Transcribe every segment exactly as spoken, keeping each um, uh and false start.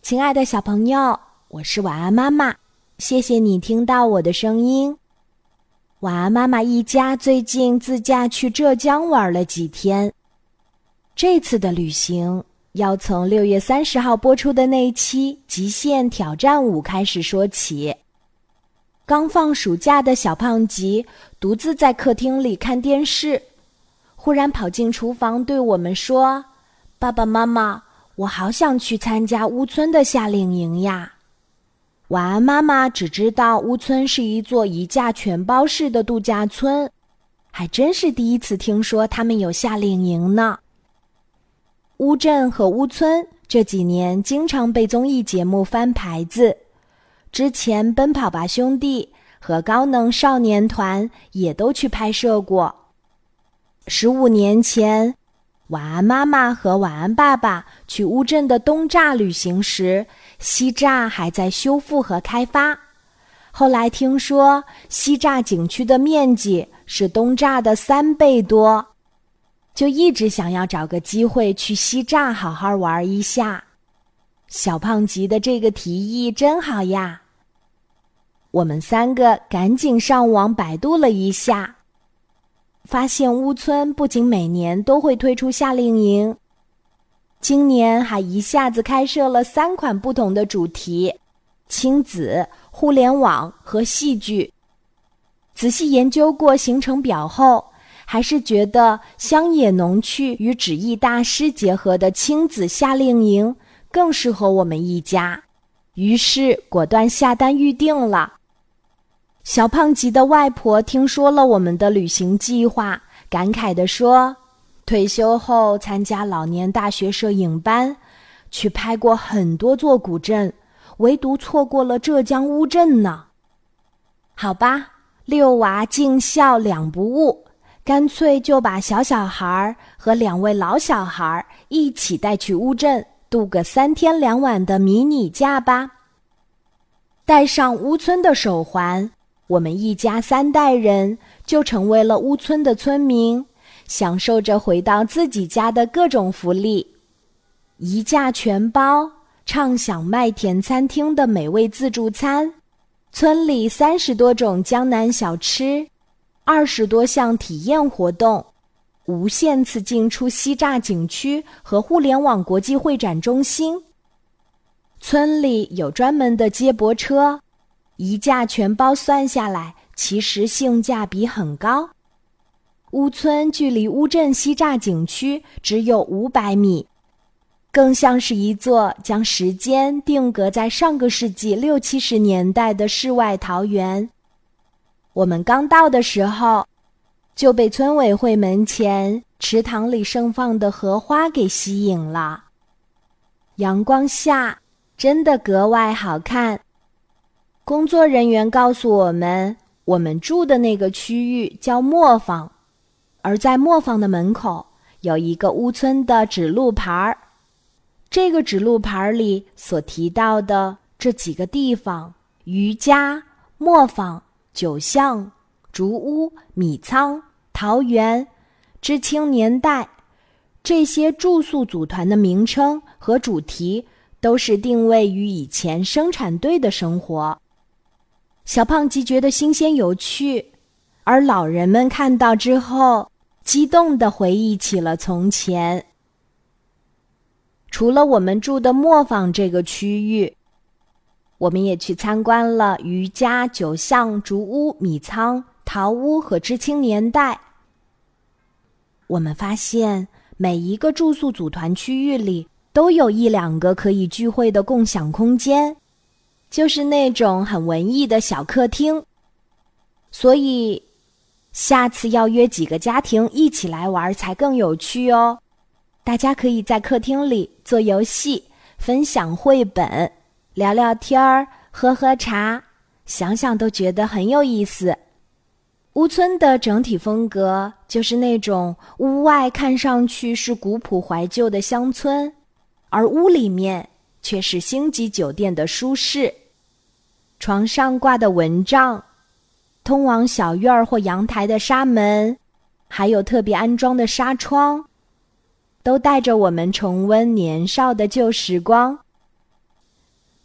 亲爱的小朋友，我是晚安妈妈，谢谢你听到我的声音。晚安妈妈一家最近自驾去浙江玩了几天。这次的旅行要从六月三十号播出的那一期《极限挑战五》开始说起。刚放暑假的小胖吉独自在客厅里看电视，忽然跑进厨房对我们说：爸爸妈妈，我好想去参加乌村的夏令营呀。晚安妈妈只知道乌村是一座一价全包式的度假村，还真是第一次听说他们有夏令营呢。乌镇和乌村这几年经常被综艺节目翻牌子，之前奔跑吧兄弟和高能少年团也都去拍摄过。十五年前，晚安妈妈和晚安爸爸去乌镇的东栅旅行时，西栅还在修复和开发。后来听说西栅景区的面积是东栅的三倍多，就一直想要找个机会去西栅好好玩一下。小胖吉的这个提议真好呀！我们三个赶紧上网百度了一下，发现乌村不仅每年都会推出夏令营，今年还一下子开设了三款不同的主题：亲子、互联网和戏剧。仔细研究过行程表后，还是觉得乡野农趣与纸艺大师结合的亲子夏令营更适合我们一家，于是果断下单预定了。小胖吉的外婆听说了我们的旅行计划，感慨地说：退休后参加老年大学摄影班，去拍过很多座古镇，唯独错过了浙江乌镇呢。好吧，六娃尽孝两不误，干脆就把小小孩和两位老小孩一起带去乌镇，度个三天两晚的迷你假吧。带上乌村的手环，我们一家三代人就成为了乌村的村民，享受着回到自己家的各种福利。一价全包，畅享麦田餐厅的美味自助餐，村里三十多种江南小吃，二十多项体验活动，无限次进出西栅景区和互联网国际会展中心。村里有专门的接驳车，一价全包算下来，其实性价比很高。乌村距离乌镇西栅景区只有五百米，更像是一座将时间定格在上个世纪六七十年代的世外桃源。我们刚到的时候，就被村委会门前池塘里盛放的荷花给吸引了，阳光下真的格外好看。工作人员告诉我们，我们住的那个区域叫磨坊，而在磨坊的门口有一个乌村的指路牌。这个指路牌里所提到的这几个地方，余家、磨坊、九巷、竹屋、米仓、桃园、知青年代，这些住宿组团的名称和主题都是定位于以前生产队的生活。小胖吉觉得新鲜有趣，而老人们看到之后，激动地回忆起了从前。除了我们住的磨坊这个区域，我们也去参观了余家、九巷、竹屋、米仓、桃屋和知青年代。我们发现每一个住宿组团区域里都有一两个可以聚会的共享空间，就是那种很文艺的小客厅。所以下次要约几个家庭一起来玩才更有趣哦。大家可以在客厅里做游戏，分享绘本，聊聊天儿，喝喝茶，想想都觉得很有意思。乌村的整体风格就是那种屋外看上去是古朴怀旧的乡村，而屋里面却是星级酒店的舒适。床上挂的蚊帐，通往小院儿或阳台的纱门，还有特别安装的纱窗，都带着我们重温年少的旧时光。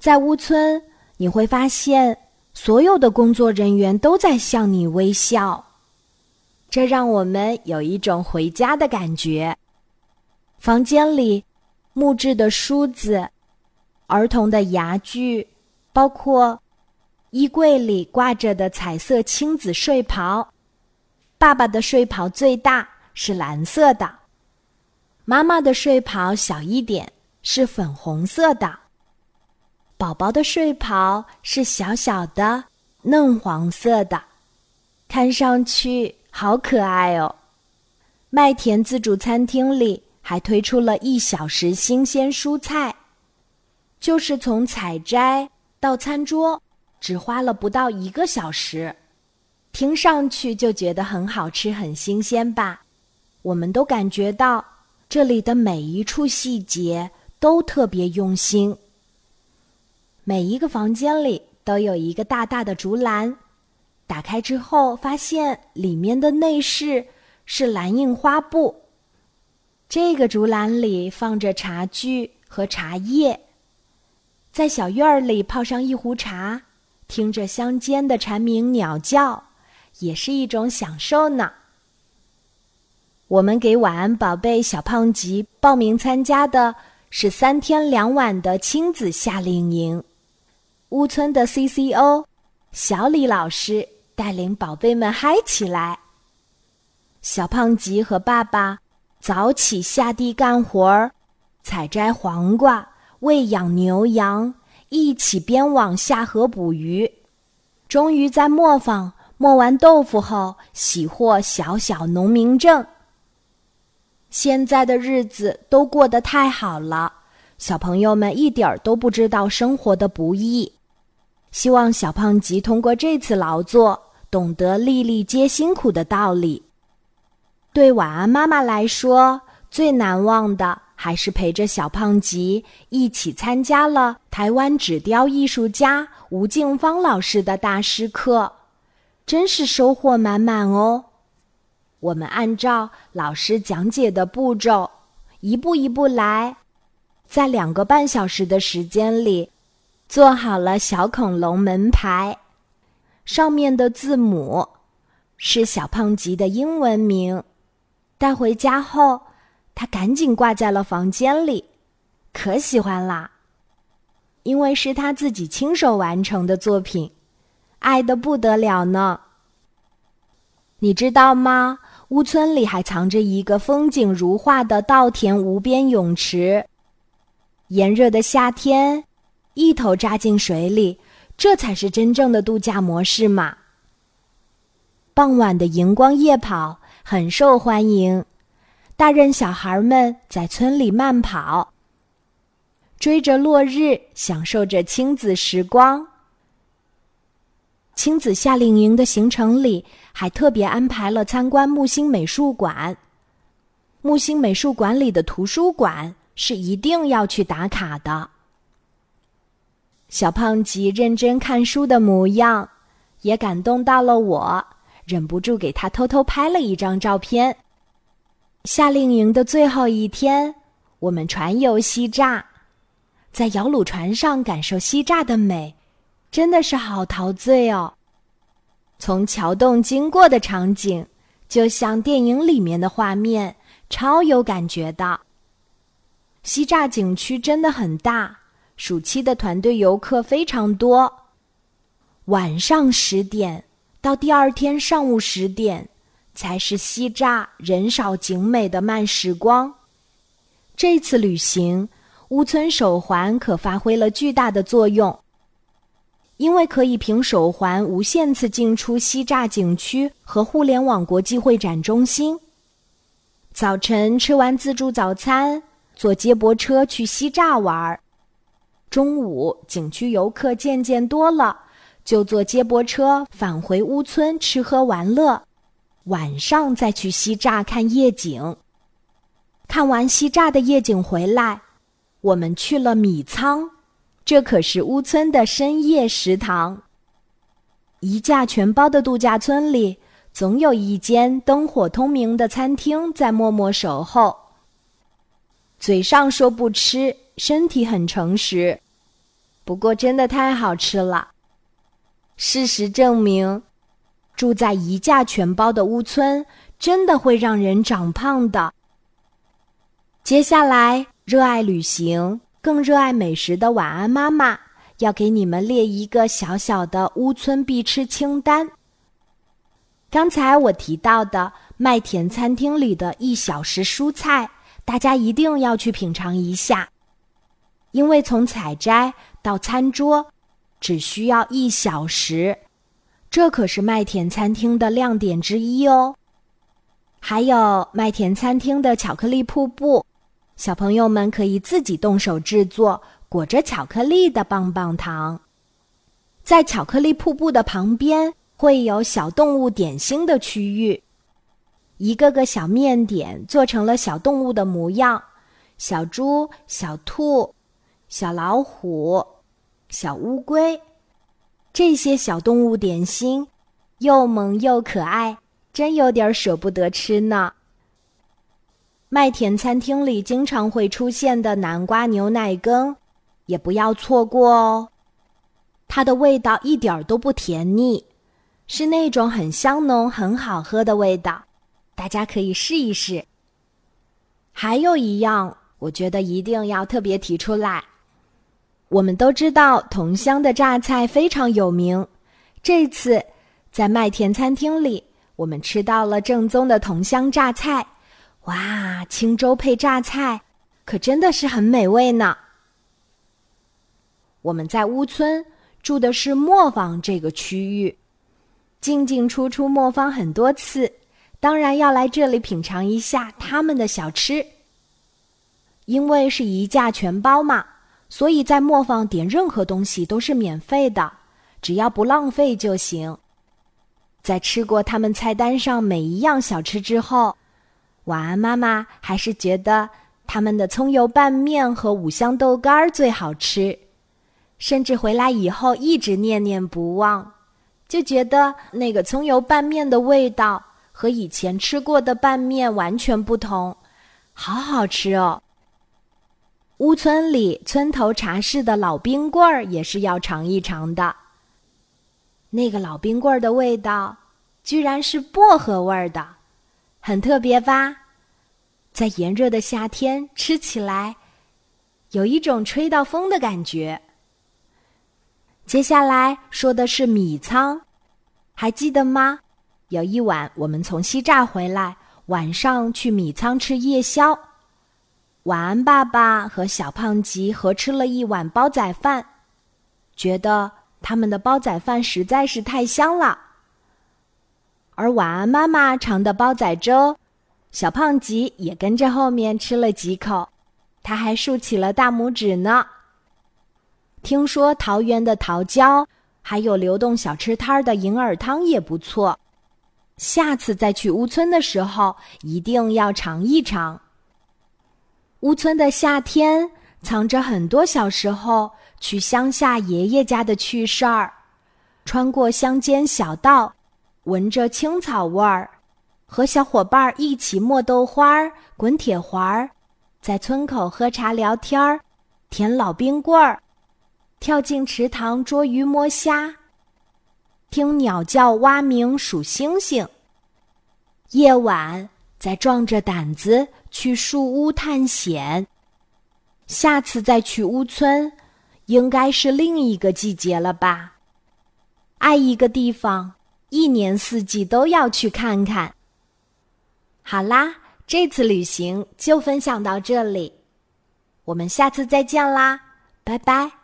在乌村，你会发现所有的工作人员都在向你微笑，这让我们有一种回家的感觉。房间里，木质的梳子、儿童的牙具，包括衣柜里挂着的彩色亲子睡袍。爸爸的睡袍最大，是蓝色的；妈妈的睡袍小一点，是粉红色的。宝宝的睡袍是小小的嫩黄色的，看上去好可爱哦。麦田自助餐厅里还推出了一小时新鲜蔬菜，就是从采摘到餐桌只花了不到一个小时，听上去就觉得很好吃很新鲜吧。我们都感觉到这里的每一处细节都特别用心。每一个房间里都有一个大大的竹篮，打开之后发现里面的内饰是蓝印花布。这个竹篮里放着茶具和茶叶，在小院里泡上一壶茶，听着乡间的蝉鸣鸟叫，也是一种享受呢。我们给晚安宝贝小胖吉报名参加的是三天两晚的亲子夏令营。乌村的 C C O 小李老师带领宝贝们嗨起来。小胖吉和爸爸早起下地干活儿，采摘黄瓜，喂养牛羊，一起编网下河捕鱼。终于在磨坊磨完豆腐后，喜获小小农民证。现在的日子都过得太好了，小朋友们一点儿都不知道生活的不易。希望小胖吉通过这次劳作，懂得粒粒皆辛苦的道理。对晚安妈妈来说，最难忘的还是陪着小胖吉一起参加了台湾纸雕艺术家吴静芳老师的大师课，真是收获满满哦。我们按照老师讲解的步骤，一步一步来，在两个半小时的时间里，做好了小恐龙门牌，上面的字母是小胖吉的英文名。带回家后，他赶紧挂在了房间里，可喜欢啦。因为是他自己亲手完成的作品，爱得不得了呢。你知道吗？乌村里还藏着一个风景如画的稻田无边泳池。炎热的夏天，一头扎进水里，这才是真正的度假模式嘛。傍晚的荧光夜跑很受欢迎，大人小孩们在村里慢跑，追着落日，享受着亲子时光。亲子夏令营的行程里还特别安排了参观木星美术馆。木星美术馆里的图书馆是一定要去打卡的。小胖吉认真看书的模样也感动到了我，忍不住给他偷偷拍了一张照片。夏令营的最后一天，我们船游西栅，在摇橹船上感受西栅的美，真的是好陶醉哦。从桥洞经过的场景，就像电影里面的画面，超有感觉的。西栅景区真的很大，暑期的团队游客非常多。晚上十点到第二天上午十点，才是西栅人少景美的慢时光。这次旅行，乌村手环可发挥了巨大的作用，因为可以凭手环无限次进出西栅景区和互联网国际会展中心。早晨吃完自助早餐，坐接驳车去西栅玩。中午景区游客渐渐多了，就坐接驳车返回乌村吃喝玩乐，晚上再去西栅看夜景。看完西栅的夜景回来，我们去了米仓，这可是乌村的深夜食堂。一价全包的度假村里，总有一间灯火通明的餐厅在默默守候。嘴上说不吃，身体很诚实。 不过真的太好吃了。事实证明，住在一价全包的屋村真的会让人长胖的。接下来，热爱旅行更热爱美食的晚安妈妈要给你们列一个小小的屋村必吃清单。刚才我提到的麦田餐厅里的一小时蔬菜，大家一定要去品尝一下，因为从采摘到餐桌只需要一小时，这可是麦田餐厅的亮点之一哦。还有麦田餐厅的巧克力瀑布，小朋友们可以自己动手制作裹着巧克力的棒棒糖。在巧克力瀑布的旁边会有小动物点心的区域，一个个小面点做成了小动物的模样，小猪、小兔、小老虎、小乌龟。这些小动物点心又萌又可爱，真有点舍不得吃呢。麦田餐厅里经常会出现的南瓜牛奶羹也不要错过哦，它的味道一点都不甜腻，是那种很香浓很好喝的味道，大家可以试一试。还有一样我觉得一定要特别提出来，我们都知道桐乡的榨菜非常有名，这次在麦田餐厅里我们吃到了正宗的桐乡榨菜，哇，清粥配榨菜可真的是很美味呢。我们在屋村住的是磨坊这个区域，进进出出磨坊很多次，当然要来这里品尝一下他们的小吃。因为是一价全包嘛，所以在磨坊点任何东西都是免费的，只要不浪费就行。在吃过他们菜单上每一样小吃之后，晚安妈妈还是觉得他们的葱油拌面和五香豆干最好吃，甚至回来以后一直念念不忘，就觉得那个葱油拌面的味道和以前吃过的拌面完全不同，好好吃哦。屋村里村头茶室的老冰棍儿也是要尝一尝的，那个老冰棍儿的味道居然是薄荷味的，很特别吧？在炎热的夏天吃起来有一种吹到风的感觉。接下来说的是米仓，还记得吗？有一晚我们从西栅回来，晚上去米仓吃夜宵，晚安爸爸和小胖吉合吃了一碗煲仔饭，觉得他们的煲仔饭实在是太香了。而晚安妈妈尝的煲仔粥，小胖吉也跟着后面吃了几口，他还竖起了大拇指呢。听说桃园的桃胶还有流动小吃摊的银耳汤也不错，下次再去屋村的时候一定要尝一尝。屋村的夏天藏着很多小时候去乡下爷爷家的趣事儿，穿过乡间小道，闻着青草味儿，和小伙伴一起磨豆花、滚铁环，在村口喝茶聊天，舔老冰棍儿，跳进池塘捉鱼摸虾，听鸟叫蛙鸣数星星。夜晚再壮着胆子去树屋探险，下次再去屋村应该是另一个季节了吧。爱一个地方，一年四季都要去看看。好啦，这次旅行就分享到这里，我们下次再见啦，拜拜。